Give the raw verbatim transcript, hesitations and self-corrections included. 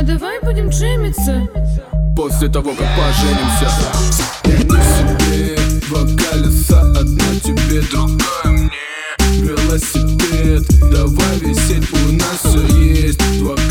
А давай будем джимиться после того, как поженимся. Я не в себе, два колеса, одно тебе, другое мне. Велосипед, давай висеть, у нас все есть. Два